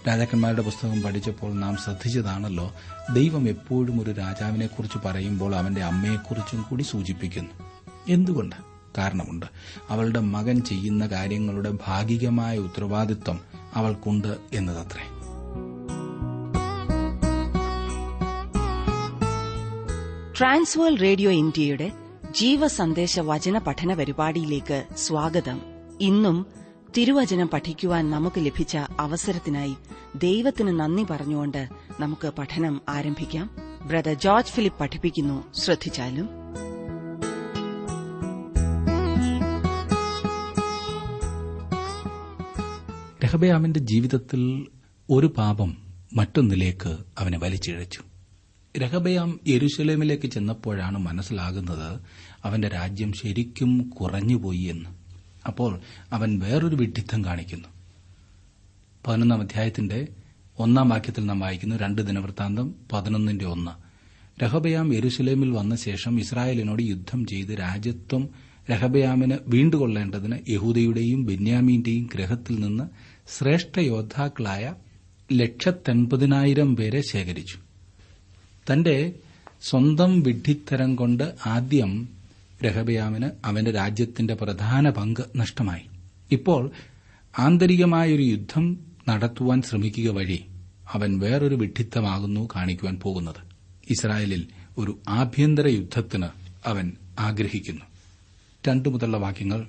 രാജാക്കന്മാരുടെ പുസ്തകം പഠിച്ചപ്പോൾ നാം ശ്രദ്ധിച്ചതാണല്ലോ, ദൈവം എപ്പോഴും ഒരു രാജാവിനെക്കുറിച്ച് പറയുമ്പോൾ അവന്റെ അമ്മയെക്കുറിച്ചും കൂടി സൂചിപ്പിക്കുന്നു. എന്തുകൊണ്ട്? കാരണമുണ്ട്. അവളുടെ മകൻ ചെയ്യുന്ന കാര്യങ്ങളുടെ ഭാഗികമായ ഉത്തരവാദിത്വം അവൾക്കുണ്ട് എന്നതത്രേ. ട്രാൻസ്വേൾഡ് റേഡിയോ ഇന്ത്യയുടെ ജീവസന്ദേശ വചന പഠന പരിപാടിയിലേക്ക് സ്വാഗതം. ഇന്നും തിരുവചനം പഠിക്കുവാൻ നമുക്ക് ലഭിച്ച അവസരത്തിനായി ദൈവത്തിന് നന്ദി പറഞ്ഞുകൊണ്ട് നമുക്ക് പഠനം ആരംഭിക്കാം. ബ്രദർ ജോർജ് ഫിലിപ്പ് പഠിപ്പിക്കുന്നു. ശ്രദ്ധിച്ചാലും. രെഹബെയാമിന്റെ ജീവിതത്തിൽ ഒരു പാപം മറ്റൊന്നിലേക്ക് അവനെ വലിച്ചിഴച്ചു. രെഹബെയാം യെരുശലേമിലേക്ക് ചെന്നപ്പോഴാണ് മനസ്സിലാകുന്നത് അവന്റെ രാജ്യം ശരിക്കും കുറഞ്ഞുപോയി എന്ന്. അപ്പോൾ അവൻ വേറൊരു വിഡ്ഢിത്തം കാണിക്കുന്നു. 11 അധ്യായത്തിന്റെ 1 വാക്യത്തിൽ നാം വായിക്കുന്നു, 2 ദിനവൃത്താന്തം 11:1. രെഹബെയാം യെരുശലേമിൽ വന്ന ശേഷം ഇസ്രായേലിനോട് യുദ്ധം ചെയ്ത് രാജ്യത്വം രെഹബെയാമിന് വീണ്ടുകൊള്ളേണ്ടതിന് യഹൂദയുടെയും ബെന്യാമീന്റെയും ഗൃഹത്തിൽ നിന്ന് ശ്രേഷ്ഠ യോദ്ധാക്കളായ 180,000 പേരെ ശേഖരിച്ചു. തന്റെ സ്വന്തം വിഡ്ഢിത്തരം കൊണ്ട് ആദ്യം രെഹബെയാമിന് അവന്റെ രാജ്യത്തിന്റെ പ്രധാന പങ്ക് നഷ്ടമായി. ഇപ്പോൾ ആന്തരികമായൊരു യുദ്ധം നടത്തുവാൻ ശ്രമിക്കുക വഴി അവൻ വേറൊരു വിഡ്ഢിത്തമാകുന്നു കാണിക്കുവാൻ പോകുന്നത്. ഇസ്രായേലിൽ ഒരു ആഭ്യന്തര യുദ്ധത്തിന് അവൻ ആഗ്രഹിക്കുന്നു. 2 മുതലുള്ള വാക്യങ്ങൾ.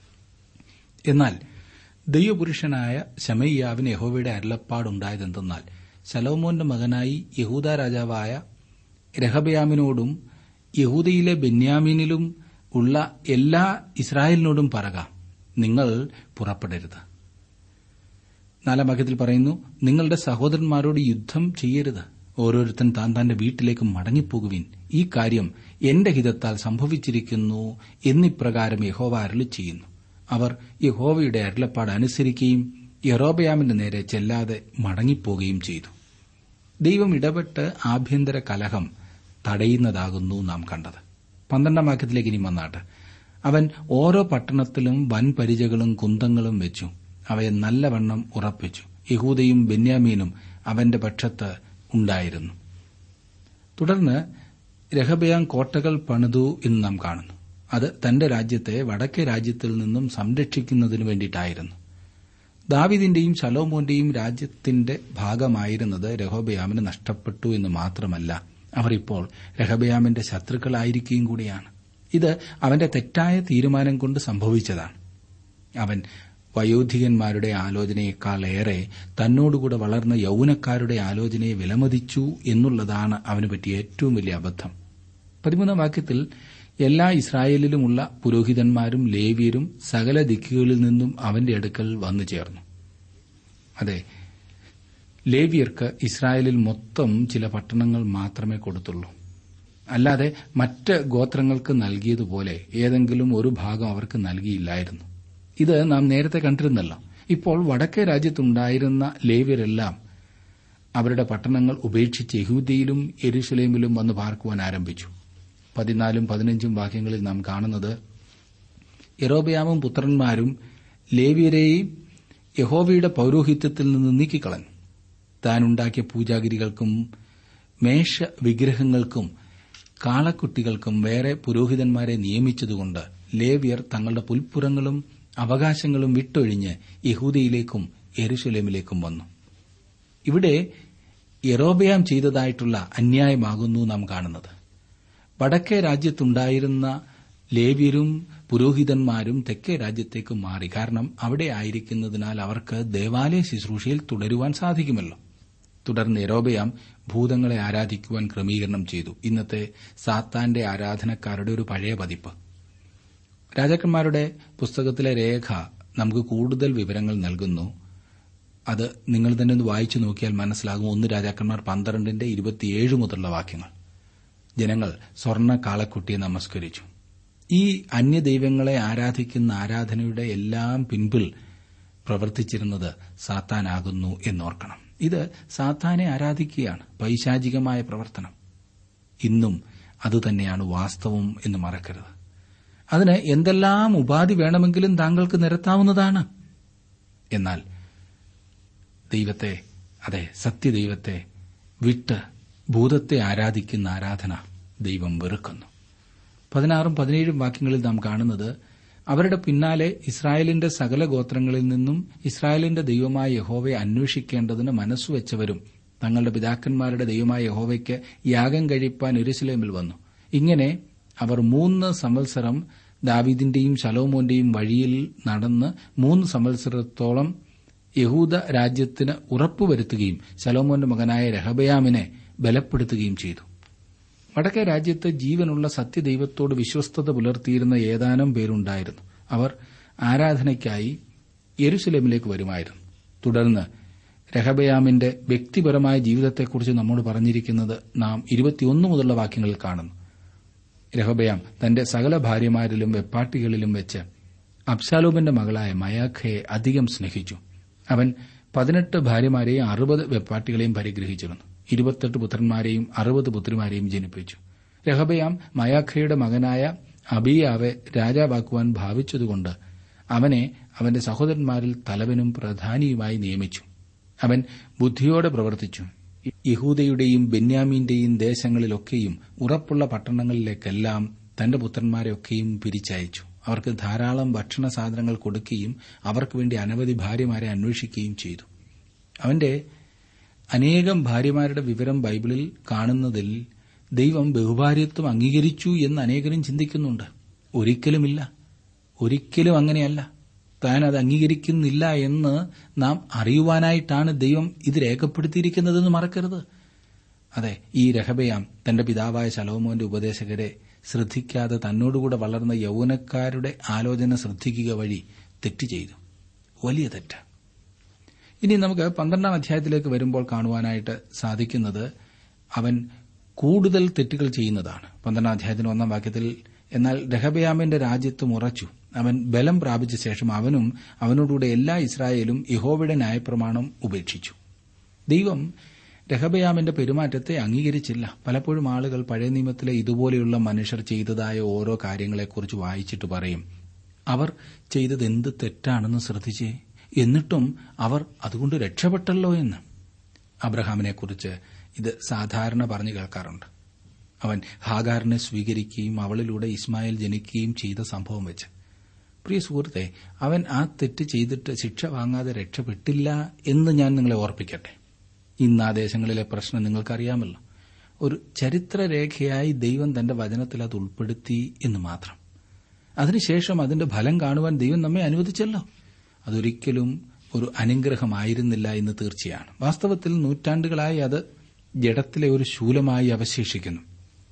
എന്നാൽ ദൈവപുരുഷനായ ശമയ്യാവിന് യഹോവയുടെ അരുളപ്പാടുണ്ടായതെന്തെന്നാൽ, ശലോമോന്റെ മകനായി യഹൂദാ രാജാവായ രെഹബെയാമിനോടും യഹൂദയിലെ ബെന്യാമീനിലും ഉള്ള എല്ലാ ഇസ്രായേലിനോടും പറക, നിങ്ങൾ പുറപ്പെടരുത്. 4 വാക്യത്തിൽ പറയുന്നു, നിങ്ങളുടെ സഹോദരന്മാരോട് യുദ്ധം ചെയ്യരുത്. ഓരോരുത്തൻ താൻ തന്റെ വീട്ടിലേക്ക് മടങ്ങിപ്പോകുവിൻ. ഈ കാര്യം എന്റെ ഹിതത്താൽ സംഭവിച്ചിരിക്കുന്നു എന്നിപ്രകാരം യഹോവ അരുളിച്ചെയ്യുന്നു. അവർ യഹോവയുടെ അരുളപ്പാട് അനുസരിക്കുകയും യെരോബെയാമിന്റെ നേരെ ചെല്ലാതെ മടങ്ങിപ്പോകുകയും ചെയ്തു. ദൈവം ഇടപെട്ട് ആഭ്യന്തര കലഹം തടയുന്നതാകുന്നു നാം കണ്ടത്. 12 വാക്യത്തിലേക്ക് ഇനി വന്നാട്ട്, അവൻ ഓരോ പട്ടണത്തിലും വൻപരിചകളും കുന്തങ്ങളും വെച്ചു, അവയെ നല്ലവണ്ണം ഉറപ്പിച്ചു. യഹൂദയും ബെന്യാമീനും അവന്റെ പക്ഷത്ത് ഉണ്ടായിരുന്നു. തുടർന്ന് രെഹബെയാം കോട്ടകൾ പണിതു എന്ന് നാം കാണുന്നു. അത് തന്റെ രാജ്യത്തെ വടക്കേ രാജ്യത്തിൽ നിന്നും സംരക്ഷിക്കുന്നതിനു വേണ്ടിയിട്ടായിരുന്നു. ദാവീദിന്റെയും ശലോമോന്റെയും രാജ്യത്തിന്റെ ഭാഗമായിരുന്നത് രെഹബെയാമിന് നഷ്ടപ്പെട്ടു എന്ന് മാത്രമല്ല, അവർ ഇപ്പോൾ രെഹബെയാമിന്റെ ശത്രുക്കളായിരിക്കുകയും കൂടിയാണ്. ഇത് അവന്റെ തെറ്റായ തീരുമാനം കൊണ്ട് സംഭവിച്ചതാണ്. അവൻ വയോധികന്മാരുടെ ആലോചനയേക്കാൾ ഏറെ തന്നോടുകൂടെ വളർന്ന യൌവനക്കാരുടെ ആലോചനയെ വിലമതിച്ചു എന്നുള്ളതാണ് അവന് പറ്റിയ ഏറ്റവും വലിയ അബദ്ധം. 13 വാക്യത്തിൽ, എല്ലാ ഇസ്രായേലിലുമുള്ള പുരോഹിതന്മാരും ലേവ്യരും സകല ദിക്കുകളിൽ നിന്നും അവന്റെ അടുക്കൽ വന്നു ചേർന്നു. അതെ, ലേവ്യർക്ക് ഇസ്രായേലിൽ മൊത്തം ചില പട്ടണങ്ങൾ മാത്രമേ കൊടുത്തുള്ളൂ. അല്ലാതെ മറ്റ് ഗോത്രങ്ങൾക്ക് നൽകിയതുപോലെ ഏതെങ്കിലും ഒരു ഭാഗം അവർക്ക് നൽകിയില്ലായിരുന്നു. ഇത് നാം നേരത്തെ കണ്ടിരുന്നല്ലോ. ഇപ്പോൾ വടക്കേ രാജ്യത്തുണ്ടായിരുന്ന ലേവ്യരെല്ലാം അവരുടെ പട്ടണങ്ങൾ ഉപേക്ഷിച്ച് യഹൂദയിലും യെരുശലേമിലും വന്ന് പാർക്കുവാൻ ആരംഭിച്ചു. 14-15 വാക്യങ്ങളിൽ നാം കാണുന്നത്, യെരോബെയാമും പുത്രന്മാരും ലേവ്യരെയും യഹോവയുടെ പൌരോഹിത്യത്തിൽ നിന്ന് നീക്കിക്കളഞ്ഞു. താൻ ഉണ്ടാക്കിയ പൂജാഗിരികൾക്കും മേഷ വിഗ്രഹങ്ങൾക്കും കാളക്കുട്ടികൾക്കും വേറെ പുരോഹിതന്മാരെ നിയമിച്ചതുകൊണ്ട് ലേവ്യർ തങ്ങളുടെ പുൽപ്പുറങ്ങളും അവകാശങ്ങളും വിട്ടൊഴിഞ്ഞ് യഹൂദയിലേക്കും യെരുശലേമിലേക്കും വന്നു. ഇവിടെ യെരോബെയാം ചെയ്തതായിട്ടുള്ള അന്യായമാകുന്നു നാം കാണുന്നത്. വടക്കേ രാജ്യത്തുണ്ടായിരുന്ന ലേവ്യരും പുരോഹിതന്മാരും തെക്കേ രാജ്യത്തേക്ക് മാറി. കാരണം അവിടെ ആയിരിക്കുന്നതിനാൽ അവർക്ക് ദേവാലയ ശുശ്രൂഷയിൽ തുടരുവാൻ സാധിക്കുമല്ലോ. തുടർന്ന് യെരോബെയാം ഭൂതങ്ങളെ ആരാധിക്കുവാൻ ക്രമീകരണം ചെയ്തു. ഇന്നത്തെ സാത്താന്റെ ആരാധനക്കാരുടെ ഒരു പഴയ പതിപ്പ്. രാജാക്കന്മാരുടെ പുസ്തകത്തിലെ രേഖ നമുക്ക് കൂടുതൽ വിവരങ്ങൾ നൽകുന്നു. അത് നിങ്ങൾ തന്നെ ഒന്ന് വായിച്ചു നോക്കിയാൽ മനസ്സിലാകും. 1 രാജാക്കന്മാർ 12:27 മുതലുള്ള വാക്യങ്ങൾ. ജനങ്ങൾ സ്വർണ്ണ കാളക്കുട്ടിയെ നമസ്കരിച്ചു. ഈ അന്യദൈവങ്ങളെ ആരാധിക്കുന്ന ആരാധനയുടെ എല്ലാം പിൻപിൽ പ്രവർത്തിച്ചിരുന്നത് സാത്താനാകുന്നു എന്നോർക്കണം. ഇത് സാത്താനെ ആരാധിക്കുകയാണ്, പൈശാചികമായ പ്രവർത്തനം. ഇന്നും അതുതന്നെയാണ് വാസ്തവം എന്ന് മറക്കരുത്. അതിന് എന്തെല്ലാം ഉപാധി വേണമെങ്കിലും താങ്കൾക്ക് നിരത്താവുന്നതാണ്. എന്നാൽ ദൈവത്തെ അതെ, സത്യദൈവത്തെ വിട്ട് ഭൂതത്തെ ആരാധിക്കുന്ന ആരാധന ദൈവം വെറുക്കുന്നു. 16-17 വാക്യങ്ങളിൽ നാം കാണുന്നത്, അവരുടെ പിന്നാലെ ഇസ്രായേലിന്റെ സകല ഗോത്രങ്ങളിൽ നിന്നും ഇസ്രായേലിന്റെ ദൈവമായ യഹോവയെ അന്വേഷിക്കേണ്ടതിന് മനസ്സുവെച്ചവരും തങ്ങളുടെ പിതാക്കന്മാരുടെ ദൈവമായ യഹോവയ്ക്ക് യാഗം കഴിപ്പാൻ യെരൂശലേമിൽ വന്നു. ഇങ്ങനെ അവർ 3 സംവത്സരം ദാവീദിന്റെയും ശലോമോന്റെയും വഴിയിൽ നടന്ന് 3 സംവത്സരത്തോളം യഹൂദ രാജ്യത്തിന് ഉറപ്പുവരുത്തുകയും ശലോമോന്റെ മകനായ രെഹബയാമിനെ ബലപ്പെടുത്തുകയും ചെയ്തു. വടക്കേ രാജ്യത്ത് ജീവനുള്ള സത്യദൈവത്തോട് വിശ്വസ്തത പുലർത്തിയിരുന്ന ഏതാനും പേരുണ്ടായിരുന്നു. അവർ ആരാധനയ്ക്കായി യെരൂശലേമിലേക്ക് വരുമായിരുന്നു. തുടർന്ന് രെഹബയാമിന്റെ വ്യക്തിപരമായ ജീവിതത്തെക്കുറിച്ച് നമ്മോട് പറഞ്ഞിരിക്കുന്നത് നാം 21 മുതലുള്ള വാക്യങ്ങളിൽ കാണുന്നു. രെഹബയാം തന്റെ സകല ഭാര്യമാരിലും വെപ്പാട്ടികളിലും വെച്ച് അബ്ശാലോമിന്റെ മകളായ മയാഖയെ അധികം സ്നേഹിച്ചു. അവൻ 18 ഭാര്യമാരെയും 60 വെപ്പാട്ടികളെയും പരിഗ്രഹിച്ചിരുന്നു. 28 പുത്രന്മാരെയും 60 പുത്രിമാരെയും ജനിപ്പിച്ചു. രെഹബയാം മയാഖയുടെ മകനായ അബീയാവെ രാജാവാക്കുവാൻ ഭാവിച്ചതുകൊണ്ട് അവനെ അവന്റെ സഹോദരന്മാരിൽ തലവനും പ്രധാനിയുമായി നിയമിച്ചു. അവൻ ബുദ്ധിയോടെ പ്രവർത്തിച്ചു. യഹൂദയുടെയും ബെന്യാമീന്റെയും ദേശങ്ങളിലൊക്കെയും ഉറപ്പുള്ള പട്ടണങ്ങളിലേക്കെല്ലാം തന്റെ പുത്രന്മാരെയൊക്കെയും പിരിച്ചയച്ചു. അവർക്ക് ധാരാളം ഭക്ഷണ സാധനങ്ങൾ കൊടുക്കുകയും അവർക്ക് വേണ്ടി അനവധി ഭാര്യമാരെ അന്വേഷിക്കുകയും ചെയ്തു. അവന്റെ അനേകം ഭാര്യമാരുടെ വിവരം ബൈബിളിൽ കാണുന്നതിൽ ദൈവം ബഹുഭാര്യത്വം അംഗീകരിച്ചു എന്ന് അനേകരും ചിന്തിക്കുന്നുണ്ട്. ഒരിക്കലുമില്ല, ഒരിക്കലും അങ്ങനെയല്ല. താൻ അത് അംഗീകരിക്കുന്നില്ല എന്ന് നാം അറിയുവാനായിട്ടാണ് ദൈവം ഇത് രേഖപ്പെടുത്തിയിരിക്കുന്നതെന്ന് മറക്കരുത്. അതെ, ഈ രെഹബയാം തന്റെ പിതാവായ ശലോമോന്റെ ഉപദേശകരെ ശ്രദ്ധിക്കാതെ തന്നോടുകൂടെ വളർന്ന യൗവനക്കാരുടെ ആലോചന ശ്രദ്ധിക്കുക വഴി തെറ്റ് ചെയ്തു. വലിയ തെറ്റ്. ഇനി നമുക്ക് 12-ാം അധ്യായത്തിലേക്ക് വരുമ്പോൾ കാണുവാനായിട്ട് സാധിക്കുന്നത് അവൻ കൂടുതൽ തെറ്റുകൾ ചെയ്യുന്നതാണ്. 12-ാം അധ്യായത്തിന് 1-ാം വാക്യത്തിൽ, എന്നാൽ രെഹബയാമിന്റെ രാജ്യത്വം ഉറച്ചു. അവൻ ബലം പ്രാപിച്ച ശേഷം അവനും അവനോടുകൂടെ എല്ലാ ഇസ്രായേലും യഹോവയുടെ ന്യായപ്രമാണം ഉപേക്ഷിച്ചു. ദൈവം രെഹബയാമിന്റെ പെരുമാറ്റത്തെ അംഗീകരിച്ചില്ല. പലപ്പോഴും ആളുകൾ പഴയ നിയമത്തിലെ ഇതുപോലെയുള്ള മനുഷ്യർ ചെയ്തതായ ഓരോ കാര്യങ്ങളെക്കുറിച്ച് വായിച്ചിട്ട് പറയും, അവർ ചെയ്തത് എന്ത് തെറ്റാണെന്ന് ശ്രദ്ധിച്ചേ, എന്നിട്ടും അവർ അതുകൊണ്ട് രക്ഷപ്പെട്ടല്ലോ എന്ന്. അബ്രഹാമിനെക്കുറിച്ച് ഇത് സാധാരണ പറഞ്ഞു കേൾക്കാറുണ്ട്. അവൻ ഹാഗാറിനെ സ്വീകരിക്കുകയും അവളിലൂടെ ഇസ്മായേൽ ജനിക്കുകയും ചെയ്ത സംഭവം വെച്ച്. പ്രിയ സുഹൃത്തെ, അവൻ ആ തെറ്റ് ചെയ്തിട്ട് ശിക്ഷ വാങ്ങാതെ രക്ഷപ്പെട്ടില്ല എന്ന് ഞാൻ നിങ്ങളെ ഓർപ്പിക്കട്ടെ. ഇന്ന് ആ ദേശങ്ങളിലെ പ്രശ്നം നിങ്ങൾക്കറിയാമല്ലോ. ഒരു ചരിത്രരേഖയായി ദൈവം തന്റെ വചനത്തിൽ അത് ഉൾപ്പെടുത്തി എന്ന് മാത്രം. അതിനുശേഷം അതിന്റെ ഫലം കാണുവാൻ ദൈവം നമ്മെ അനുവദിച്ചല്ലോ. അതൊരിക്കലും ഒരു അനുഗ്രഹമായിരുന്നില്ല എന്ന് തീർച്ചയാണ്. വാസ്തവത്തിൽ നൂറ്റാണ്ടുകളായി അത് ജഡത്തിലെ ഒരു ശൂലമായി അവശേഷിക്കുന്നു.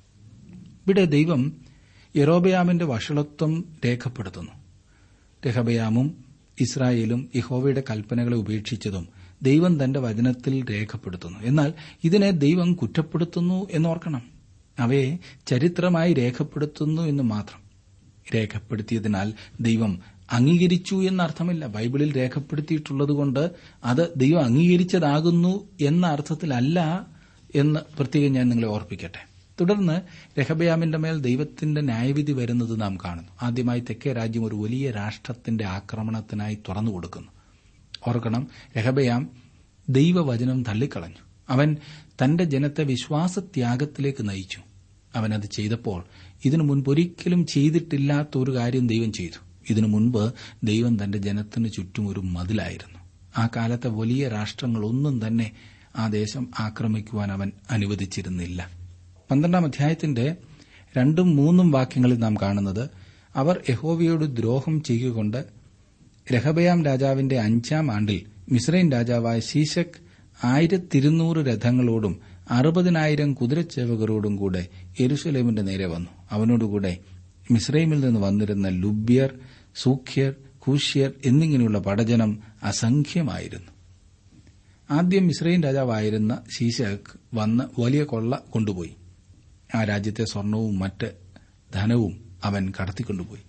ഇവിടെ ദൈവം യെരോബയാമിന്റെ വഷളത്വം രേഖപ്പെടുത്തുന്നു. രെഹബയാമും ഇസ്രായേലും യഹോവയുടെ കൽപ്പനകളെ ഉപേക്ഷിച്ചതും ദൈവം തന്റെ വചനത്തിൽ രേഖപ്പെടുത്തുന്നു. എന്നാൽ ഇതിനെ ദൈവം കുറ്റപ്പെടുത്തുന്നു എന്നോർക്കണം. അവയെ ചരിത്രമായി രേഖപ്പെടുത്തുന്നു എന്ന് മാത്രം. രേഖപ്പെടുത്തിയതിനാൽ ദൈവം അംഗീകരിച്ചു എന്നർത്ഥമില്ല. ബൈബിളിൽ രേഖപ്പെടുത്തിയിട്ടുള്ളതുകൊണ്ട് അത് ദൈവം അംഗീകരിച്ചതാകുന്നു എന്ന അർത്ഥത്തിലല്ല എന്ന് പ്രത്യേകം ഞാൻ നിങ്ങളെ ഓർപ്പിക്കട്ടെ. തുടർന്ന് രെഹബയാമിന്റെ മേൽ ദൈവത്തിന്റെ ന്യായവിധി വരുന്നത് നാം കാണുന്നു. ആദ്യമായി തെക്കേ രാജ്യം ഒരു വലിയ രാഷ്ട്രത്തിന്റെ ആക്രമണത്തിനായി തുറന്നുകൊടുക്കുന്നു. ഓർക്കണം, രെഹബയാം ദൈവവചനം തള്ളിക്കളഞ്ഞു. അവൻ തന്റെ ജനത്തെ വിശ്വാസത്യാഗത്തിലേക്ക് നയിച്ചു. അവനത് ചെയ്തപ്പോൾ ഇതിനു മുൻപൊരിക്കലും ചെയ്തിട്ടില്ലാത്ത ഒരു കാര്യം ദൈവം ചെയ്തു. ഇതിനു മുൻപ് ദൈവം തന്റെ ജനത്തിനു ചുറ്റും ഒരു മതിലായിരുന്നു. ആ കാലത്തെ വലിയ രാഷ്ട്രങ്ങളൊന്നും തന്നെ ആ ദേശം ആക്രമിക്കുവാൻ അവൻ അനുവദിച്ചിരുന്നില്ല. 12-ാം അധ്യായത്തിന്റെ 2-3 വാക്യങ്ങളിൽ നാം കാണുന്നത്, അവർ യഹോവയോട് ദ്രോഹം ചെയ്യുകൊണ്ട് രെഹബയാം രാജാവിന്റെ 5-ാം ആണ്ടിൽ മിസ്രൈം രാജാവായ ശീശക് 1200 രഥങ്ങളോടും 60,000 കുതിരച്ചേവകരോടും കൂടെ യെരൂശലേമിന്റെ നേരെ വന്നു. അവനോടുകൂടെ മിസ്രൈമിൽ നിന്ന് വന്നിരുന്ന ലുബ്യർ, സൂഖ്യർ, കൂശ്യർ എന്നിങ്ങനെയുള്ള പടജനം അസംഖ്യമായിരുന്നു. ആദ്യം മിസ്രൈം രാജാവായിരുന്ന ശീശക് വന്ന് വലിയ കൊള്ള കൊണ്ടുപോയി. ആ രാജ്യത്തെ സ്വർണവും മറ്റ് ധനവും അവൻ കടത്തിക്കൊണ്ടുപോയി.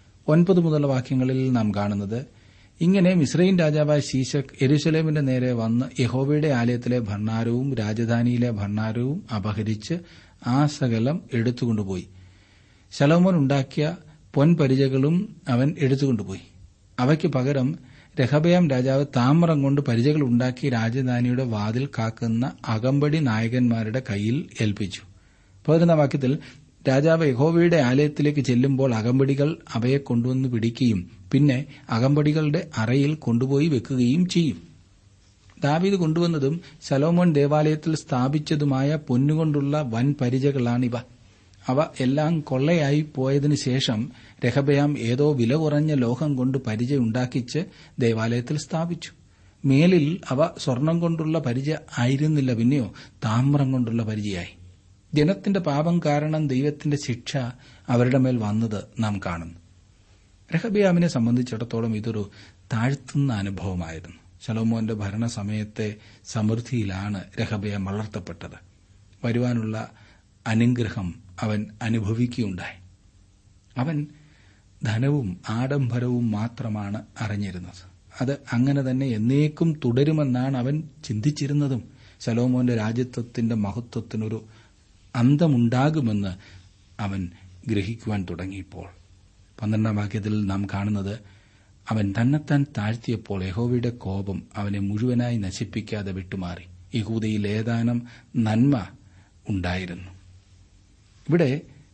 9 മുതലുള്ള വാക്യങ്ങളിൽ നാം കാണുന്നത്, ഇങ്ങനെ മിസ്രൈം രാജാവായ ശീശക് യെരൂശലേമിന്റെ നേരെ വന്ന് യഹോവയുടെ ആലയത്തിലെ ഭണ്ഡാരവും രാജധാനിയിലെ ഭണ്ഡാരവും അപഹരിച്ച് ആ സകലം എടുത്തുകൊണ്ടുപോയി. ശലോമോൻ ഉണ്ടാക്കിയ പൊൻപരിചകളും അവൻ എടുത്തുകൊണ്ടുപോയി. അവയ്ക്ക് പകരം രഹബയാം രാജാവ് താമ്രം കൊണ്ട് പരിചകൾ ഉണ്ടാക്കി രാജധാനിയുടെ വാതിൽ കാക്കുന്ന അകമ്പടി നായകന്മാരുടെ കയ്യിൽ ഏൽപ്പിച്ചു. 11 വാക്യത്തിൽ രാജാവ് യഹോവയുടെ ആലയത്തിലേക്ക് ചെല്ലുമ്പോൾ അകമ്പടികൾ അവയെ കൊണ്ടുവന്ന് പിടിക്കുകയും പിന്നെ അകമ്പടികളുടെ അറയിൽ കൊണ്ടുപോയി വെക്കുകയും ചെയ്യും. ദാവീദ് കൊണ്ടുവന്നതും ശലോമോൻ ദേവാലയത്തിൽ സ്ഥാപിച്ചതുമായ പൊന്നുകൊണ്ടുള്ള വൻ പരിചകളാണിവ. അവ എല്ലാം കൊള്ളയായി പോയതിനു ശേഷം രഹബയാം ഏതോ വില കുറഞ്ഞ ലോഹം കൊണ്ട് പരിച ഉണ്ടാക്കിച്ച് ദേവാലയത്തിൽ സ്ഥാപിച്ചു. മേലിൽ അവ സ്വർണം കൊണ്ടുള്ള പരിച ആയിരുന്നില്ല, പിന്നെയോ താമ്രം കൊണ്ടുള്ള പരിചയായി. ജനത്തിന്റെ പാപം കാരണം ദൈവത്തിന്റെ ശിക്ഷ അവരുടെ മേൽ വന്നത് നാം കാണുന്നു. രഹബയാമിനെ സംബന്ധിച്ചിടത്തോളം ഇതൊരു താഴ്ത്തുന്ന അനുഭവമായിരുന്നു. ശലോമോന്റെ ഭരണസമയത്തെ സമൃദ്ധിയിലാണ് രഹബയാം വളർത്തപ്പെട്ടത്. വരുവാനുള്ള അനുഗ്രഹം അവൻ അനുഭവിക്കുകയുണ്ടായി. അവൻ ധനവും ആഡംബരവും മാത്രമാണ് അറിഞ്ഞിരുന്നത്. അത് അങ്ങനെ തന്നെ എന്നേക്കും തുടരുമെന്നാണ് അവൻ ചിന്തിച്ചിരുന്നതും. ശലോമോന്റെ രാജ്യത്വത്തിന്റെ മഹത്വത്തിനൊരു അന്തമുണ്ടാകുമെന്ന് അവൻ ഗ്രഹിക്കുവാൻ തുടങ്ങിയപ്പോൾ 12 വാക്യത്തിൽ നാം കാണുന്നത്, അവൻ തന്നെത്താൻ താഴ്ത്തിയപ്പോൾ യഹോവയുടെ കോപം അവനെ മുഴുവനായി നശിപ്പിക്കാതെ വിട്ടുമാറി. യഹൂദയിൽ ഏതാനും നന്മ ഉണ്ടായിരുന്നു. ഇവിടെ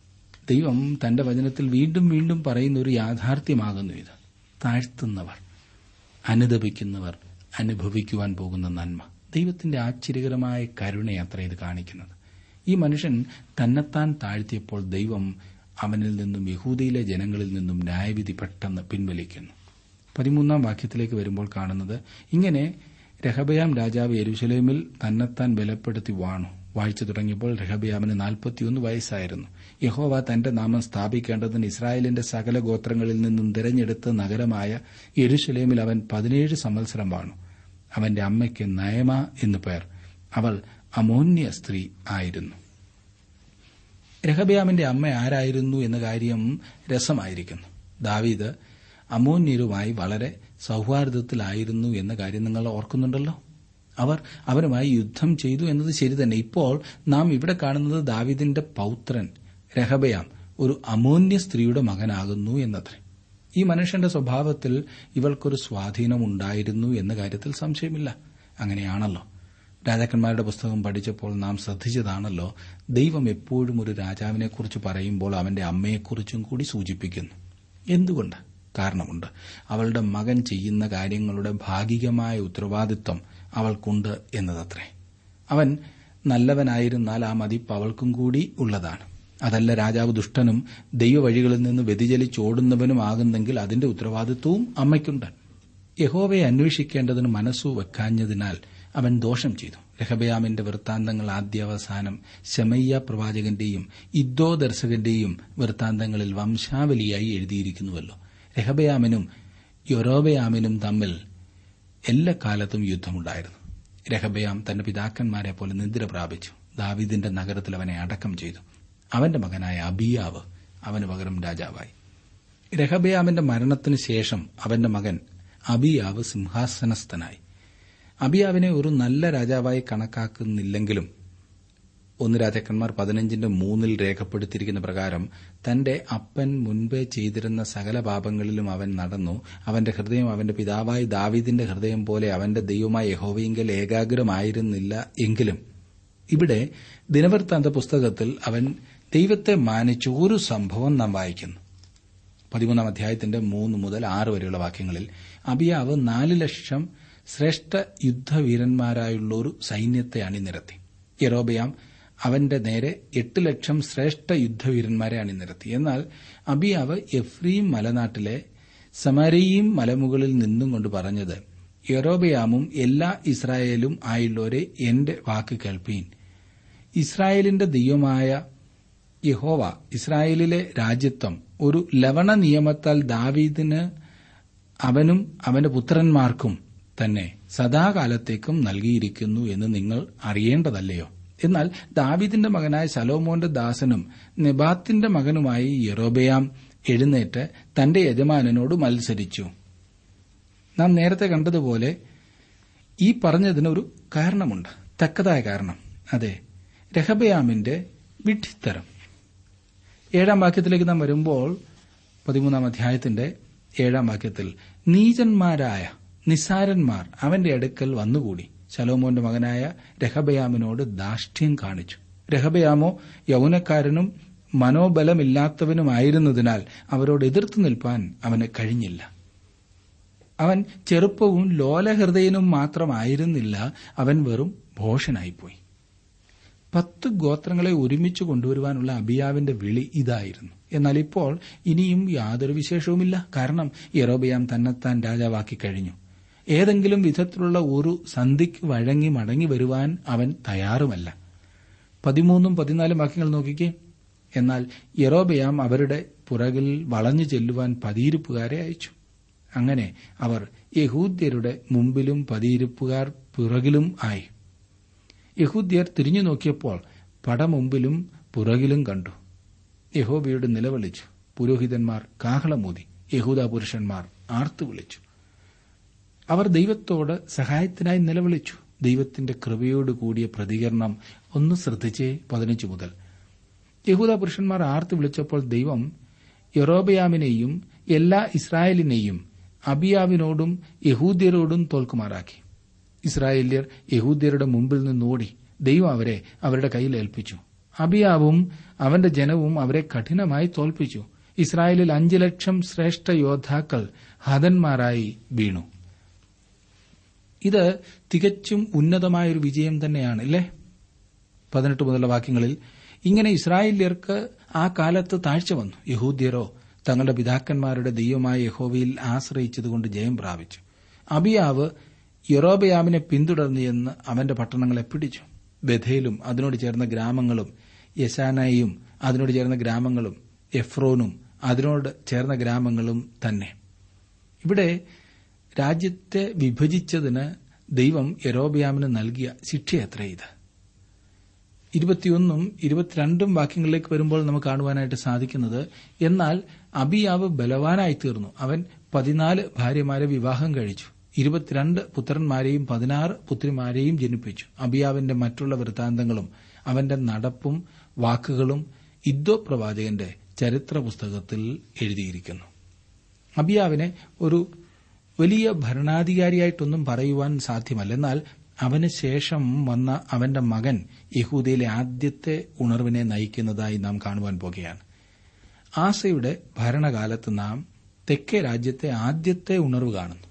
ദൈവം തന്റെ വചനത്തിൽ വീണ്ടും വീണ്ടും പറയുന്ന ഒരു യാഥാർത്ഥ്യമാകുന്നു ഇത്. താഴ്ത്തുന്നവർ, അനുതപിക്കുന്നവർ അനുഭവിക്കുവാൻ പോകുന്ന നന്മ. ദൈവത്തിന്റെ ആശ്ചര്യകരമായ കരുണയത്ര ഇത് കാണിക്കുന്നത്. ഈ മനുഷ്യൻ തന്നെത്താൻ താഴ്ത്തിയപ്പോൾ ദൈവം അവനിൽ നിന്നും യഹൂദയിലെ ജനങ്ങളിൽ നിന്നും ന്യായവിധി പെട്ടെന്ന് പിൻവലിക്കുന്നു. 13 വാക്യത്തിലേക്ക് വരുമ്പോൾ കാണുന്നത്, ഇങ്ങനെ രഹബയാം രാജാവ് യെരൂശലേമിൽ തന്നെത്താൻ ബലപ്പെടുത്തി വാണു. വാഴ്ച തുടങ്ങിയപ്പോൾ രഹബയാമിന് 41 വയസ്സായിരുന്നു. യഹോവ തന്റെ നാമം സ്ഥാപിക്കേണ്ടതിന് ഇസ്രായേലിന്റെ സകല ഗോത്രങ്ങളിൽ നിന്നും തിരഞ്ഞെടുത്ത നഗരമായ യെരൂശലേമിൽ അവൻ 17 സംവത്സരം വാണു. അവന്റെ അമ്മയ്ക്ക് നയമ എന്നു പേർ. അവൾ അമോന്യ സ്ത്രീ ആയിരുന്നു. രഹബയാമിന്റെ അമ്മ ആരായിരുന്നു എന്ന കാര്യം രസമായിരിക്കുന്നു. ദാവീദ് അമോന്യരുമായി വളരെ സൌഹാർദ്ദത്തിലായിരുന്നു എന്ന കാര്യം നിങ്ങൾ ഓർക്കുന്നുണ്ടല്ലോ. അവർ അവരുമായി യുദ്ധം ചെയ്തു എന്നത് ശരി തന്നെ. ഇപ്പോൾ നാം ഇവിടെ കാണുന്നത് ദാവീദിന്റെ പൌത്രൻ രഹബയാം ഒരു അമോന്യ സ്ത്രീയുടെ മകനാകുന്നു എന്നത്രേ. ഈ മനുഷ്യന്റെ സ്വഭാവത്തിൽ ഇവൾക്കൊരു സ്വാധീനമുണ്ടായിരുന്നു എന്ന കാര്യത്തിൽ സംശയമില്ല. അങ്ങനെയാണല്ലോ. രാജാക്കന്മാരുടെ പുസ്തകം പഠിച്ചപ്പോൾ നാം ശ്രദ്ധിച്ചതാണല്ലോ, ദൈവം എപ്പോഴും ഒരു രാജാവിനെക്കുറിച്ച് പറയുമ്പോൾ അവന്റെ അമ്മയെക്കുറിച്ചും കൂടി സൂചിപ്പിക്കുന്നു. എന്തുകൊണ്ട്? കാരണമുണ്ട്. അവളുടെ മകൻ ചെയ്യുന്ന കാര്യങ്ങളുടെ ഭാഗികമായ ഉത്തരവാദിത്വം അവൾക്കുണ്ട് എന്നതത്രേ. അവൻ നല്ലവനായിരുന്നാൽ ആ മതിപ്പ് അവൾക്കും കൂടി ഉള്ളതാണ്. അതല്ല, രാജാവ് ദുഷ്ടനും ദൈവവഴികളിൽ നിന്ന് വ്യതിചലിച്ചോടുന്നവനുമാകുന്നെങ്കിൽ അതിന്റെ ഉത്തരവാദിത്വവും അമ്മയ്ക്കുണ്ട്. യഹോവയെ അന്വേഷിക്കേണ്ടതിന് മനസ്സു വെക്കാഞ്ഞതിനാൽ അവൻ ദോഷം ചെയ്തു. രഹബയാമിന്റെ വൃത്താന്തങ്ങൾ ആദ്യാവസാനം ശമയ്യ പ്രവാചകന്റെയും ഇദ്ദോ ദർശകന്റെയും വൃത്താന്തങ്ങളിൽ വംശാവലിയായി എഴുതിയിരിക്കുന്നുവല്ലോ. രഹബയാമിനും യൊരോബയാമിനും തമ്മിൽ എല്ലാ കാലത്തും യുദ്ധമുണ്ടായിരുന്നു. രഹബയാം തന്റെ പിതാക്കന്മാരെ പോലെ നിദ്ര പ്രാപിച്ചു. ദാവീദിന്റെ നഗരത്തിൽ അവനെ അടക്കം ചെയ്തു. അവന്റെ മകനായ അബിയാവ് അവന് പകരം രാജാവായി. രഹബയാമിന്റെ മരണത്തിനു ശേഷം അവന്റെ മകൻ അബിയാവ് സിംഹാസനസ്ഥനായി. അബിയാവിനെ ഒരു നല്ല രാജാവായി കണക്കാക്കുന്നില്ലെങ്കിലും 1 രാജാക്കന്മാർ 15:3 രേഖപ്പെടുത്തിയിരിക്കുന്ന പ്രകാരം തന്റെ അപ്പൻ മുൻപേ ചെയ്തിരുന്ന സകല പാപങ്ങളിലും അവൻ നടന്നു. അവന്റെ ഹൃദയം അവന്റെ പിതാവായ ദാവീദിന്റെ ഹൃദയം പോലെ അവന്റെ ദൈവമായ യഹോവയിങ്കൽ ഏകാഗ്രമായിരുന്നില്ല. എങ്കിലും ഇവിടെ ദിനവൃത്താന്ത പുസ്തകത്തിൽ അവൻ ദൈവത്തെ മാനിച്ച ഒരു സംഭവം നാം വായിക്കുന്നു. 13 അധ്യായത്തിന്റെ 3 മുതൽ 6 വരെയുള്ള വാക്യങ്ങളിൽ അബിയാവ് 4 ലക്ഷം ശ്രേഷ്ഠ യുദ്ധവീരന്മാരായുള്ള ഒരു സൈന്യത്തെ അണിനിരത്തി. യൊരോബയാം അവന്റെ നേരെ 8 ലക്ഷം ശ്രേഷ്ഠ യുദ്ധവീരന്മാരെ അണിനിരത്തി. എന്നാൽ അബിയാവ് എഫ്രീം മലനാട്ടിലെ സമാരയീം മലമുകളിൽ നിന്നും കൊണ്ട് പറഞ്ഞത്, യൊരോബയാമും എല്ലാ ഇസ്രായേലും ആയുള്ളവരെ എന്റെ വാക്ക് കേൾപ്പീൻ. ഇസ്രായേലിന്റെ ദൈവമായ യഹോവ ഇസ്രായേലിലെ രാജ്യത്വം ഒരു ലവണ നിയമത്താൽ ദാവീദിന് അവനും അവന്റെ പുത്രന്മാർക്കും തന്നെ സദാകാലത്തേക്കും നൽകിയിരിക്കുന്നു എന്ന് നിങ്ങൾ അറിയേണ്ടതല്ലയോ? എന്നാൽ ദാവീദിന്റെ മകനായ ശലോമോന്റെ ദാസനും നെബാത്തിന്റെ മകനുമായി യൊരോബയാം എഴുന്നേറ്റ് തന്റെ യജമാനനോട് മത്സരിച്ചു. നാം നേരത്തെ കണ്ടതുപോലെ ഈ പറഞ്ഞതിനൊരു കാരണമുണ്ട്, തക്കതായ കാരണം. അതെ, രഹബയാമിന്റെ വിഡ്ഢിത്തരം. 7 വാക്യത്തിലേക്ക് നാം വരുമ്പോൾ 13 അധ്യായത്തിന്റെ 7 വാക്യത്തിൽ നീചന്മാരായ നിസ്സാരന്മാർ അവന്റെ അടുക്കൽ വന്നുകൂടി ശലോമോന്റെ മകനായ രഹബയാമിനോട് ധാർഷ്ട്യം കാണിച്ചു. രഹബയാമോ യൗവനക്കാരനും മനോബലമില്ലാത്തവനുമായിരുന്നതിനാൽ അവരോട് എതിർത്തു നിൽപ്പാൻ അവന് കഴിഞ്ഞില്ല. അവൻ ചെറുപ്പവും ലോലഹൃദയനും മാത്രമായിരുന്നില്ല, അവൻ വെറും ഭോഷനായിപ്പോയി. 10 ഗോത്രങ്ങളെ ഒരുമിച്ച് കൊണ്ടുവരുവാനുള്ള അബിയാവിന്റെ വിളി ഇതായിരുന്നു. എന്നാൽ ഇപ്പോൾ ഇനിയും യാതൊരു വിശേഷവുമില്ല. കാരണം യെരോബെയാം തന്നെത്താൻ രാജാവാക്കി കഴിഞ്ഞു. ഏതെങ്കിലും വിധത്തിലുള്ള ഒരു സന്ധിക്ക് വഴങ്ങി മടങ്ങി വരുവാൻ അവൻ തയ്യാറുമല്ല. 13-14 വാക്യങ്ങൾ നോക്കിക്കേ. എന്നാൽ യെരോബെയാം അവരുടെ പുറകിൽ വളഞ്ഞു ചെല്ലുവാൻ പതിയിരിപ്പുകാരെ അയച്ചു. അങ്ങനെ അവർ യഹൂദ്യരുടെ മുമ്പിലും പതിയിരിപ്പുകാർ പുറകിലും ആയി. യഹൂദ്യർ തിരിഞ്ഞു നോക്കിയപ്പോൾ പട മുമ്പിലും പുറകിലും കണ്ടു. യഹോവയോട് നിലവിളിച്ചു. പുരോഹിതന്മാർ കാഹളമൂതി, യഹൂദ പുരുഷന്മാർ ആർത്തു വിളിച്ചു. അവർ ദൈവത്തോട് സഹായത്തിനായി നിലവിളിച്ചു. ദൈവത്തിന്റെ കൃപയോട് കൂടിയ പ്രതികരണം ഒന്ന് ശ്രദ്ധിച്ചേ. 15 മുതൽ യഹൂദ പുരുഷന്മാർ ആർത്തു വിളിച്ചപ്പോൾ ദൈവം യൊരോബെയാമിനെയും എല്ലാ ഇസ്രായേലിനെയും അബിയാവിനോടും യഹൂദ്യരോടും തോൽക്കുമാറാക്കി. ഇസ്രായേല്യർ യഹൂദ്യരുടെ മുമ്പിൽ നിന്നോടി. ദൈവം അവരെ അവരുടെ കയ്യിൽ ഏൽപ്പിച്ചു. അബിയാവും അവന്റെ ജനവും അവരെ കഠിനമായി തോൽപ്പിച്ചു. ഇസ്രായേലിൽ 5 ലക്ഷം ശ്രേഷ്ഠ യോദ്ധാക്കൾ ഹതന്മാരായി വീണു. ഇത് തികച്ചും ഉന്നതമായൊരു വിജയം തന്നെയാണ്, അല്ലേ? 18 മുതലുള്ള വാക്യങ്ങളിൽ ഇങ്ങനെ ഇസ്രായേല്യർക്ക് ആ കാലത്ത് താഴ്ച വന്നു. യഹൂദ്യരോ തങ്ങളുടെ പിതാക്കന്മാരുടെ ദൈവമായ യഹോവയിൽ ആശ്രയിച്ചതുകൊണ്ട് ജയം പ്രാപിച്ചു. അബിയാവ് യൊരോബെയാമിനെ പിന്തുടർന്നു ചെന്ന് അവന്റെ പട്ടണങ്ങളെ പിടിച്ചു. ബഥേലും അതിനോട് ചേർന്ന ഗ്രാമങ്ങളും, യെശാനയും അതിനോട് ചേർന്ന ഗ്രാമങ്ങളും, എഫ്രോനും അതിനോട് ചേർന്ന ഗ്രാമങ്ങളും തന്നെ. ഇവിടെ രാജ്യത്തെ വിഭജിച്ചതിന് ദൈവം യൊരോബെയാമിന് നൽകിയ ശിക്ഷയത്രേ ഇത്. 21-22 വാക്യങ്ങളിലേക്ക് വരുമ്പോൾ നമുക്ക് കാണുവാനായിട്ട് സാധിക്കുന്നത്, എന്നാൽ അബിയാവ് ബലവാനായി തീർന്നു. അവൻ 14 ഭാര്യമാരെ വിവാഹം കഴിച്ചു. 22 പുത്രന്മാരെയും 16 പുത്രിമാരെയും ജനിപ്പിച്ചു. അബിയാവിന്റെ മറ്റുള്ള വൃത്താന്തങ്ങളും അവന്റെ നടപ്പും വാക്കുകളും ഇദ്ദോ പ്രവാചകന്റെ ചരിത്ര പുസ്തകത്തിൽ എഴുതിയിരിക്കുന്നു. അബിയാവിനെ ഒരു വലിയ ഭരണാധികാരിയായിട്ടൊന്നും പറയുവാൻ സാധ്യമല്ല. എന്നാൽ അവന് ശേഷം വന്ന അവന്റെ മകൻ യഹൂദയിലെ ആദ്യത്തെ ഉണർവിനെ നയിക്കുന്നതായി നാം കാണുവാൻ പോകുകയാണ്. ആസയുടെ ഭരണകാലത്ത് നാം തെക്കേ രാജ്യത്തെ ആദ്യത്തെ ഉണർവ് കാണുന്നു.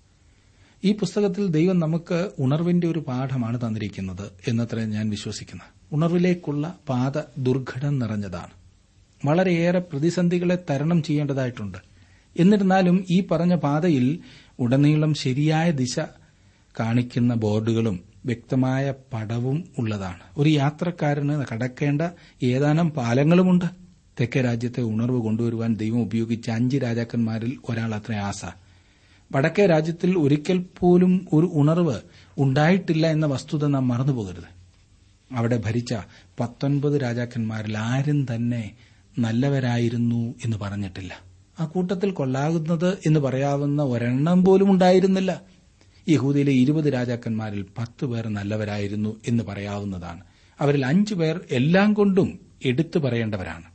ഈ പുസ്തകത്തിൽ ദൈവം നമുക്ക് ഉണർവിന്റെ ഒരു പാഠമാണ് തന്നിരിക്കുന്നത് എന്നത്ര ഞാൻ വിശ്വസിക്കുന്നു. ഉണർവിലേക്കുള്ള പാത ദുർഘടം നിറഞ്ഞതാണ്. വളരെയേറെ പ്രതിസന്ധികളെ തരണം ചെയ്യേണ്ടതായിട്ടുണ്ട്. എന്നിരുന്നാലും ഈ പറഞ്ഞ പാതയിൽ ഉടനീളം ശരിയായ ദിശ കാണിക്കുന്ന ബോർഡുകളും വ്യക്തമായ പടവും ഉള്ളതാണ്. ഒരു യാത്രക്കാരന് കടക്കേണ്ട ഏതാനും പാലങ്ങളുമുണ്ട്. തെക്കേ രാജ്യത്തെ ഉണർവ് കൊണ്ടുവരുവാൻ ദൈവം ഉപയോഗിച്ച 5 രാജാക്കന്മാരിൽ ഒരാൾ അത്ര ആസ. വടക്കേ രാജ്യത്തിൽ ഒരിക്കൽ പോലും ഒരു ഉണർവ് ഉണ്ടായിട്ടില്ല എന്ന വസ്തുത നാം മറന്നുപോകരുത്. അവിടെ ഭരിച്ച 19 രാജാക്കന്മാരിൽ ആരും തന്നെ നല്ലവരായിരുന്നു എന്ന് പറഞ്ഞിട്ടില്ല. ആ കൂട്ടത്തിൽ കൊള്ളാകുന്നത് എന്ന് പറയാവുന്ന ഒരെണ്ണം പോലും ഉണ്ടായിരുന്നില്ല. യഹൂദയിലെ 20 രാജാക്കന്മാരിൽ 10 പേർ നല്ലവരായിരുന്നു എന്ന് പറയാവുന്നതാണ്. അവരിൽ 5 പേർ എല്ലാം കൊണ്ടും എടുത്തു പറയേണ്ടവരാണ്.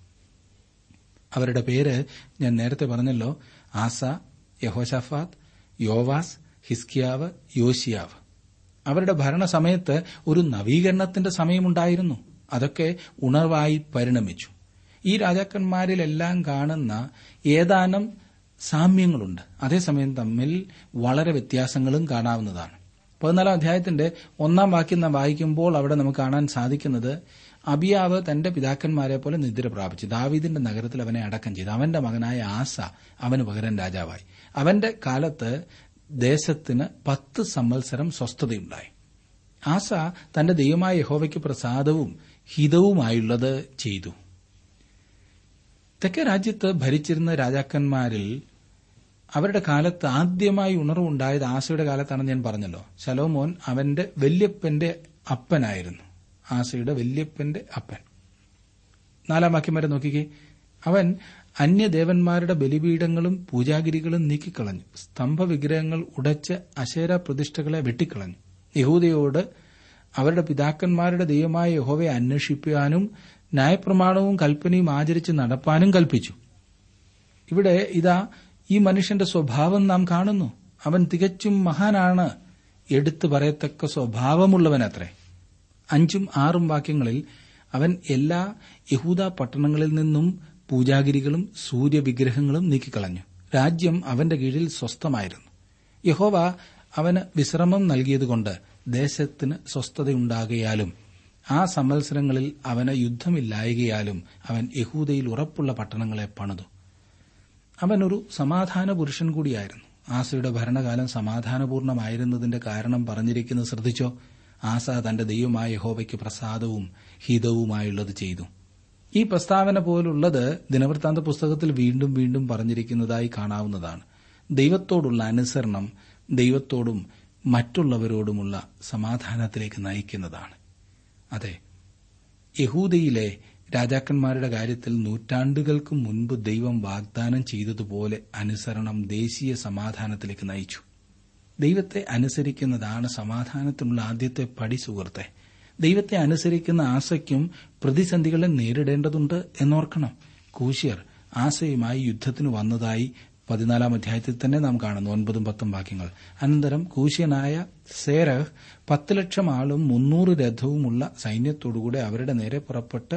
അവരുടെ പേര് ഞാൻ നേരത്തെ പറഞ്ഞല്ലോ: ആസ, യഹോശാഫാത്ത്, യോവാസ്, ഹിസ്കിയാവ്, യോശിയാവ്. അവരുടെ ഭരണസമയത്ത് ഒരു നവീകരണത്തിന്റെ സമയമുണ്ടായിരുന്നു. അതൊക്കെ ഉണർവായി പരിണമിച്ചു. ഈ രാജാക്കന്മാരിലെല്ലാം കാണുന്ന ഏതാനും സാമ്യങ്ങളുണ്ട്. അതേസമയം തമ്മിൽ വളരെ വ്യത്യാസങ്ങളും കാണാവുന്നതാണ്. 14 അധ്യായത്തിന്റെ 1 വാക്യം നാം വായിക്കുമ്പോൾ അവിടെ നമുക്ക് കാണാൻ സാധിക്കുന്നത്, അബിയാവ് തന്റെ പിതാക്കന്മാരെ പോലെ നിദ്ര പ്രാപിച്ചു. ദാവീദിന്റെ നഗരത്തിൽ അവനെ അടക്കം ചെയ്തു. അവന്റെ മകനായ ആസ അവന് പകരം രാജാവായി. അവന്റെ കാലത്ത് ദേശത്തിന് 10 സംവത്സരം സ്വസ്ഥതയുണ്ടായി. ആസ തന്റെ ദൈവമായ യഹോവയ്ക്ക് പ്രസാദവും ഹിതവുമായുള്ളത് ചെയ്തു. തെക്കേ രാജ്യത്ത് ഭരിച്ചിരുന്ന രാജാക്കന്മാരിൽ അവരുടെ കാലത്ത് ആദ്യമായി ഉണർവുണ്ടായത് ആസയുടെ കാലത്താണെന്ന് ഞാൻ പറഞ്ഞല്ലോ. ശലോമോൻ അവന്റെ വല്യപ്പന്റെ അപ്പനായിരുന്നു. ആസയുടെ വല്യപ്പന്റെ അപ്പൻ. 4 വാക്യം വരെ നോക്കിക്കേ. അവൻ അന്യദേവന്മാരുടെ ബലിപീഠങ്ങളും പൂജാഗിരികളും നീക്കിക്കളഞ്ഞു. സ്തംഭവിഗ്രഹങ്ങൾ ഉടച്ച് അശേര പ്രതിഷ്ഠകളെ വെട്ടിക്കളഞ്ഞു. യഹൂദയോട് അവരുടെ പിതാക്കന്മാരുടെ ദൈവമായ യഹോവയെ അന്വേഷിപ്പാനും ന്യായപ്രമാണവും കൽപ്പനയും ആചരിച്ച് നടപ്പാനും കൽപ്പിച്ചു. ഇവിടെ ഇതാ ഈ മനുഷ്യന്റെ സ്വഭാവം നാം കാണുന്നു. അവൻ തികച്ചും മഹാനാണ്, എടുത്തു പറയത്തക്ക സ്വഭാവമുള്ളവനത്രേ. 5-6 വാക്യങ്ങളിൽ അവൻ എല്ലാ യഹൂദ പട്ടണങ്ങളിൽ നിന്നും പൂജാഗിരികളും സൂര്യവിഗ്രഹങ്ങളും നീക്കിക്കളഞ്ഞു. രാജ്യം അവന്റെ കീഴിൽ സ്വസ്ഥമായിരുന്നു. യഹോവ അവന് വിശ്രമം നൽകിയതുകൊണ്ട് ദേശത്തിന് സ്വസ്ഥതയുണ്ടാകയാലും ആ സംവത്സരങ്ങളിൽ അവന് യുദ്ധമില്ലായകയാലും അവൻ യഹൂദയിൽ ഉറപ്പുള്ള പട്ടണങ്ങളെ പണിതു. അവനൊരു സമാധാന പുരുഷൻ കൂടിയായിരുന്നു. ആസയുടെ ഭരണകാലം സമാധാനപൂർണമായിരുന്നതിന്റെ കാരണം പറഞ്ഞിരിക്കുന്നത് ശ്രദ്ധിച്ചോ. ആസ തന്റെ ദൈവമായ യഹോവയ്ക്ക് പ്രസാദവും ഹിതവുമായുള്ളത് ചെയ്തു. ഈ പ്രസ്താവന പോലുള്ളത് ദിനവൃത്താന്ത പുസ്തകത്തിൽ വീണ്ടും വീണ്ടും പറഞ്ഞിരിക്കുന്നതായി കാണാവുന്നതാണ്. ദൈവത്തോടുള്ള അനുസരണം ദൈവത്തോടും മറ്റുള്ളവരോടുമുള്ള സമാധാനത്തിലേക്ക് നയിക്കുന്നതാണ്. അതെ, യഹൂദയിലെ രാജാക്കന്മാരുടെ കാര്യത്തിൽ നൂറ്റാണ്ടുകൾക്ക് മുൻപ് ദൈവം വാഗ്ദാനം ചെയ്തതുപോലെ അനുസരണം ദേശീയ സമാധാനത്തിലേക്ക് നയിച്ചു. ദൈവത്തെ അനുസരിക്കുന്നതാണ് സമാധാനത്തിനുള്ള ആദ്യത്തെ പടി. സുഹൃത്തെ, ദൈവത്തെ അനുസരിക്കുന്ന ആസയ്ക്കും പ്രതിസന്ധികളെ നേരിടേണ്ടതുണ്ട് എന്നോർക്കണം. കൂശ്യർ ആസയുമായി യുദ്ധത്തിന് വന്നതായി 14 അധ്യായത്തിൽ തന്നെ നാം കാണുന്നു. 9-10 വാക്യങ്ങൾ. അനന്തരം കൂശ്യനായ സേരഹ് 10,00,000 ആളും 300 രഥവുമുള്ള സൈന്യത്തോടുകൂടെ അവരുടെ നേരെ പുറപ്പെട്ട്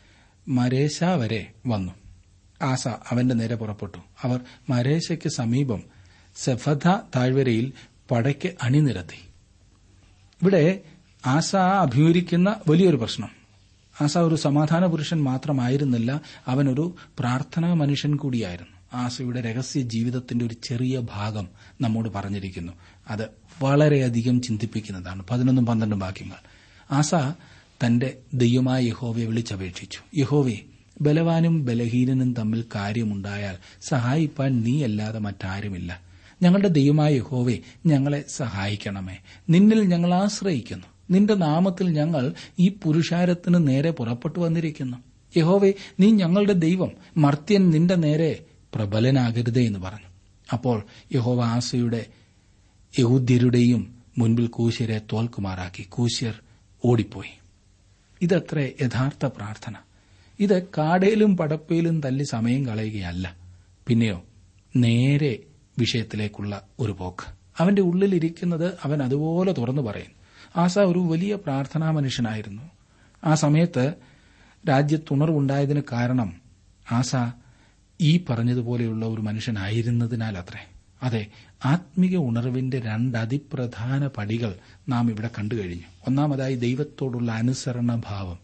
മരേശ വരെ വന്നു. ആസ അവന്റെ നേരെ പുറപ്പെട്ടു. അവർ മരേശയ്ക്ക് സമീപം സെഫഥ താഴ്വരയിൽ പടയ്ക്ക് അണിനിരത്തി. ഇവിടെ ആസ അഭിമുഖീകരിക്കുന്ന വലിയൊരു പ്രശ്നം. ആസ ഒരു സമാധാന പുരുഷൻ മാത്രമായിരുന്നില്ല, അവനൊരു പ്രാർത്ഥനാ മനുഷ്യൻ കൂടിയായിരുന്നു. ആസയുടെ രഹസ്യ ജീവിതത്തിന്റെ ഒരു ചെറിയ ഭാഗം നമ്മോട് പറഞ്ഞിരിക്കുന്നു. അത് വളരെയധികം ചിന്തിപ്പിക്കുന്നതാണ്. 11-12 വാക്യങ്ങൾ. ആസ തന്റെ ദൈവമായ യഹോവയെ വിളിച്ചപേക്ഷിച്ചു. യഹോവേ, ബലവാനും ബലഹീനനും തമ്മിൽ കാര്യമുണ്ടായാൽ സഹായിപ്പാൻ നീയല്ലാതെ മറ്റാരുമില്ല. ഞങ്ങളുടെ ദൈവമായ യഹോവേ, ഞങ്ങളെ സഹായിക്കണമേ. നിന്നിൽ ഞങ്ങൾ ആശ്രയിക്കുന്നു. നിന്റെ നാമത്തിൽ ഞങ്ങൾ ഈ പുരുഷാരത്തിന് നേരെ പുറപ്പെട്ടു വന്നിരിക്കുന്നു. യഹോവേ, നീ ഞങ്ങളുടെ ദൈവം. മർത്യൻ നിന്റെ നേരെ പ്രബലനാകരുതേ എന്ന് പറഞ്ഞു. അപ്പോൾ യഹോവ ആസയുടെ യഹൂദ്യരുടെയും മുൻപിൽ കൂശ്യരെ തോൽക്കുമാറാക്കി. കൂശ്യർ ഓടിപ്പോയി. ഇതത്രേ യഥാർത്ഥ പ്രാർത്ഥന. ഇത് കാടേലും പടപ്പയിലും തല്ലി സമയം കളയുകയല്ല. പിന്നെയോ നേരെ വിഷയത്തിലേക്കുള്ള ഒരു പോക്ക്. അവന്റെ ഉള്ളിലിരിക്കുന്നത് അവൻ അതുപോലെ തുറന്നു പറയും. ആസ ഒരു വലിയ പ്രാർത്ഥനാ മനുഷ്യനായിരുന്നു. ആ സമയത്ത് രാജ്യത്തുണർവുണ്ടായതിന് കാരണം ആസ ഈ പറഞ്ഞതുപോലെയുള്ള ഒരു മനുഷ്യനായിരുന്നതിനാൽ അത്രേ. അതെ, ആത്മീക ഉണർവിന്റെ 2 അതിപ്രധാന പടികൾ നാം ഇവിടെ കണ്ടുകഴിഞ്ഞു. ഒന്നാമതായി ദൈവത്തോടുള്ള അനുസരണഭാവം.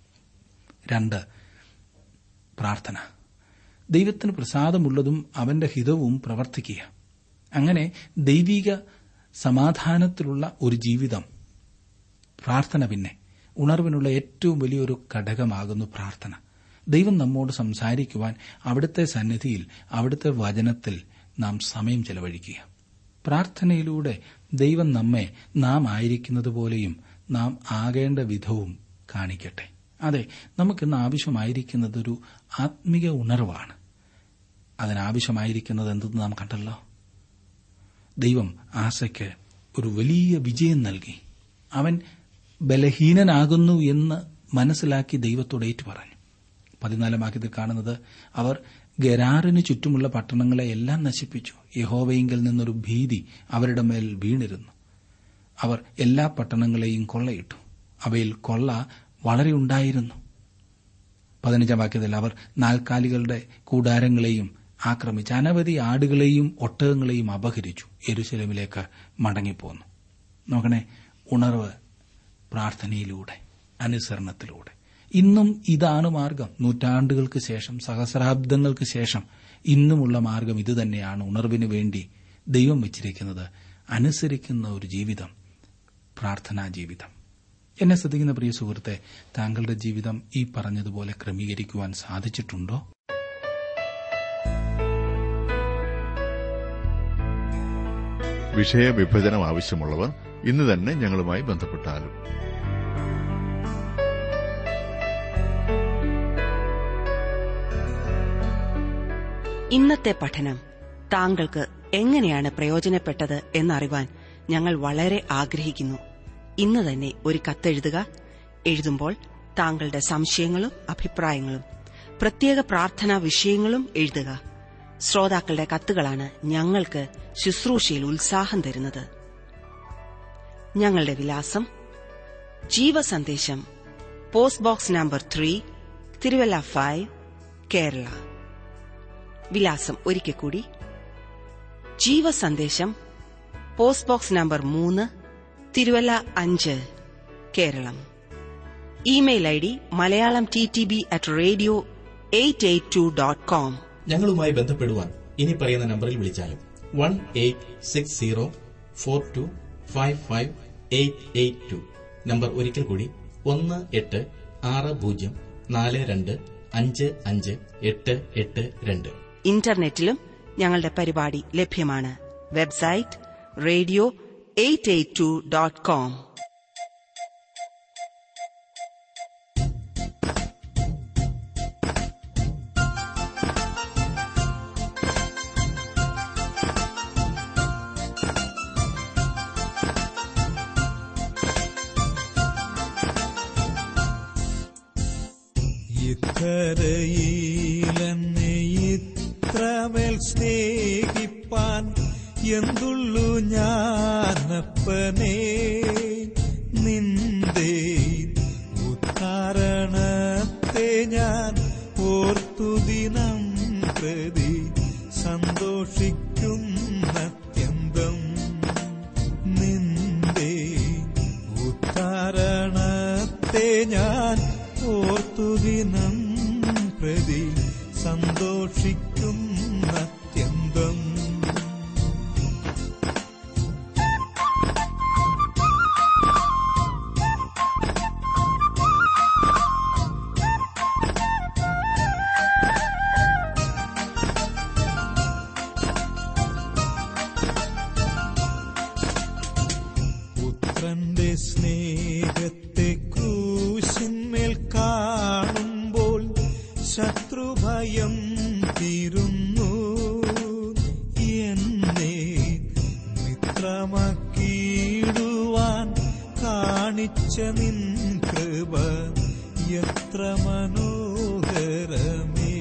2 പ്രാർത്ഥന. ദൈവത്തിന് പ്രസാദമുള്ളതും അവന്റെ ഹിതവും പ്രവർത്തിക്കുക. അങ്ങനെ ദൈവിക സമാധാനത്തിലുള്ള ഒരു ജീവിതം. പ്രാർത്ഥന പിന്നെ ഉണർവിനുള്ള ഏറ്റവും വലിയൊരു ഘടകമാകുന്നു പ്രാർത്ഥന. ദൈവം നമ്മോട് സംസാരിക്കുവാൻ അവിടുത്തെ സന്നിധിയിൽ, അവിടുത്തെ വചനത്തിൽ നാം സമയം ചെലവഴിക്കുക. പ്രാർത്ഥനയിലൂടെ ദൈവം നമ്മെ നാം ആയിരിക്കുന്നതുപോലെയും നാം ആകേണ്ട വിധവും കാണിക്കട്ടെ. അതെ, നമുക്കിന്ന് ആവശ്യമായിരിക്കുന്നതൊരു ആത്മീക ഉണർവാണ്. അതിനാവശ്യമായിരിക്കുന്നത് എന്തെന്ന് നാം കണ്ടല്ലോ. ദൈവം ആസയ്ക്ക് ഒരു വലിയ വിജയം നൽകി. അവൻ ബലഹീനനാകുന്നു എന്ന് മനസ്സിലാക്കി ദൈവത്തോട് ഏറ്റുപറഞ്ഞു. 14 വാക്യത്തിൽ കാണുന്നത്, അവർ ഗെരാറിന് ചുറ്റുമുള്ള പട്ടണങ്ങളെ എല്ലാം നശിപ്പിച്ചു. യഹോവയിങ്കൽ നിന്നൊരു ഭീതി അവരുടെ മേൽ വീണിരുന്നു. അവർ എല്ലാ പട്ടണങ്ങളെയും കൊള്ളയിട്ടു. അവയിൽ കൊള്ള വളരെ ഉണ്ടായിരുന്നു. 15 വാക്യത്തിൽ അവർ 4 കൂടാരങ്ങളെയും ആക്രമിച്ച് അനവധി ആടുകളെയും ഒട്ടകങ്ങളെയും അപഹരിച്ചു. യെരുശലേമിലേക്ക് മടങ്ങിപ്പോന്നു. നോക്കണേ, ഉണർവ് പ്രാർത്ഥനയിലൂടെ, അനുസരണത്തിലൂടെ. ഇന്നും ഇതാണ് മാർഗം. നൂറ്റാണ്ടുകൾക്ക് ശേഷം, സഹസ്രാബ്ദങ്ങൾക്ക് ശേഷം ഇന്നുമുള്ള മാർഗം ഇതുതന്നെയാണ്. ഉണർവിനു വേണ്ടി ദൈവം വച്ചിരിക്കുന്നത് അനുസരിക്കുന്ന ഒരു ജീവിതം, പ്രാർത്ഥനാ ജീവിതം. എന്നെ ശ്രദ്ധിക്കുന്ന പ്രിയ സുഹൃത്തെ, താങ്കളുടെ ജീവിതം ഈ പറഞ്ഞതുപോലെ ക്രമീകരിക്കുവാൻ സാധിച്ചിട്ടുണ്ടോ? വിഷയവിഭജനം ആവശ്യമുള്ളവർ ഇന്ന് തന്നെ ഞങ്ങളുമായി ബന്ധപ്പെട്ടാലും. ഇന്നത്തെ പഠനം താങ്കൾക്ക് എങ്ങനെയാണ് പ്രയോജനപ്പെട്ടത് എന്നറിവാൻ ഞങ്ങൾ വളരെ ആഗ്രഹിക്കുന്നു. ഇന്ന് തന്നെ ഒരു കത്തെഴുതുക. എഴുതുമ്പോൾ താങ്കളുടെ സംശയങ്ങളും അഭിപ്രായങ്ങളും പ്രത്യേക പ്രാർത്ഥനാ വിഷയങ്ങളും എഴുതുക. ശ്രോതാക്കളുടെ കത്തുകളാണ് ഞങ്ങൾക്ക് ശുശ്രൂഷയിൽ ഉത്സാഹം തരുന്നത്. ഞങ്ങളുടെ വിലാസം: ജീവസന്ദേശം, post box number 3, Thiruvalla 5, Kerala. വിലാസം ഒരിക്കൽ കൂടി: ജീവസന്ദേശം, post box number 3, Thiruvalla 5, Keralam. Email ID malayalamttb@radio882.com. ഞങ്ങളുമായി ബന്ധപ്പെടുവാൻ ഇനി പറയുന്ന നമ്പറിൽ വിളിച്ചാലും 186042558882. നമ്പർ ഒരിക്കൽ കൂടി 186042558882. ഇന്റർനെറ്റിലും ഞങ്ങളുടെ പരിപാടി ലഭ്യമാണ്. Website radio882.com. ഇത്രയിലെന്നെ ഇത്രമേൽ സ്നേഹിപ്പാൻ എന്തുള്ളു ഞാനപ്പനേ, നിന്റെ ഉദ്ധാരണത്തെ ഞാൻ ഓർത്തു ദിനം പ്രതി സന്തോഷിക്കുന്നത്യന്തം. നിന്റെ ഉദ്ധാരണത്തെ ഞാൻ ഓർത്തു ദിനം പ്രതി സന്തോഷിക്കുന്നത്യന്തം. പുത്രന്റെ സ്നേഹത്തെ ക്രൂശിന്മേൽ കാണുമ്പോൾ ശത്രുഭയം തീരുന്നു. എന്നെ മിത്രമാക്കിയിടുവാൻ കാണിച്ച നിൻ കൃപ എത്ര മനോഹരമേ.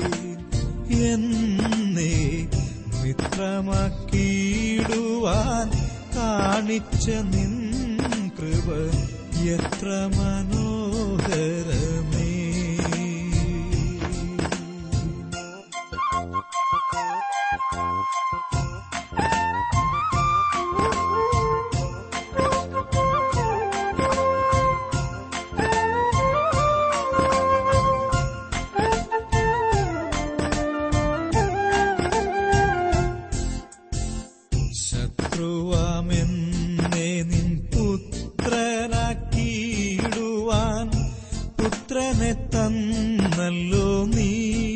എന്നെ മിത്രമാക്കിയിടുവാൻ കാണിച്ച നിൻ കൃപ എത്ര മനോഹരമേ. ശത്രുവാമെന്നെ നിൻ പുത്രനാക്കിയിടുവാൻ പുത്രനെ തന്നല്ലോ നീ.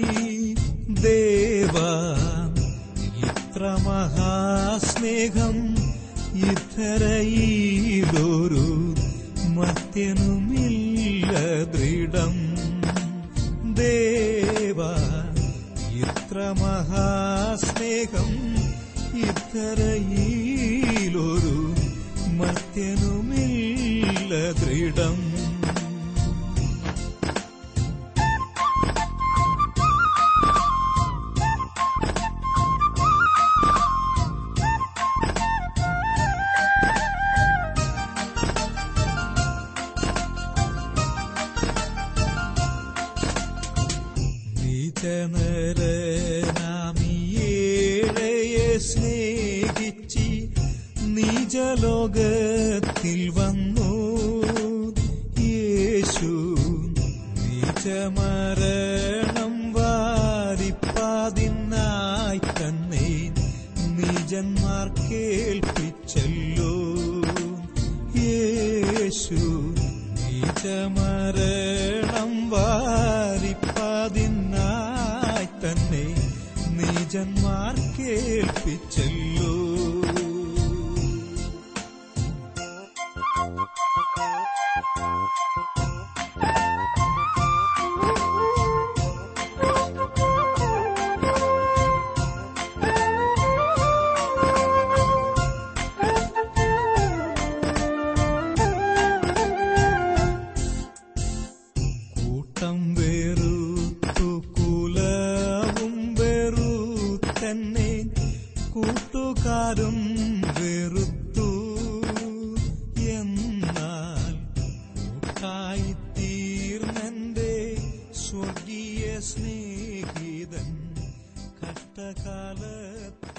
ദേവാ, ഇത്ര മഹാസ്നേഹം ഇത്തരയിലൊരു മർത്യനുമില്ല ദൃഢം. ദേവാ, ഇത്ര മഹാസ്നേഹം ഇത്തരയിലൊരു മർത്യനുമില്ല ദൃഢം. നീചനരനാമിയേഴയെ സ്നേഹിച്ചി നീചലോകത്തിൽ വന്നു. യേശു നീചമരണം വാരിപ്പാതിനായി തന്നെ നീചന്മാർക്കേൽപ്പിച്ചല്ലോ. യേശു നീചമരണം വാരിപ്പാതിനായി തന്നെ നീചന്മാർക്കേൽപ്പിച്ചല്ലോ. കൂട്ടം വെറുത്തു കുലവും വെറുത്തു എല്ലാരും വെറുത്തു. എന്നാൽ മൂക്കായിത്തീർന്നെന്റെ സ്വർഗീയ സ്നേഹിതൻ കഷ്ടകാലത്ത്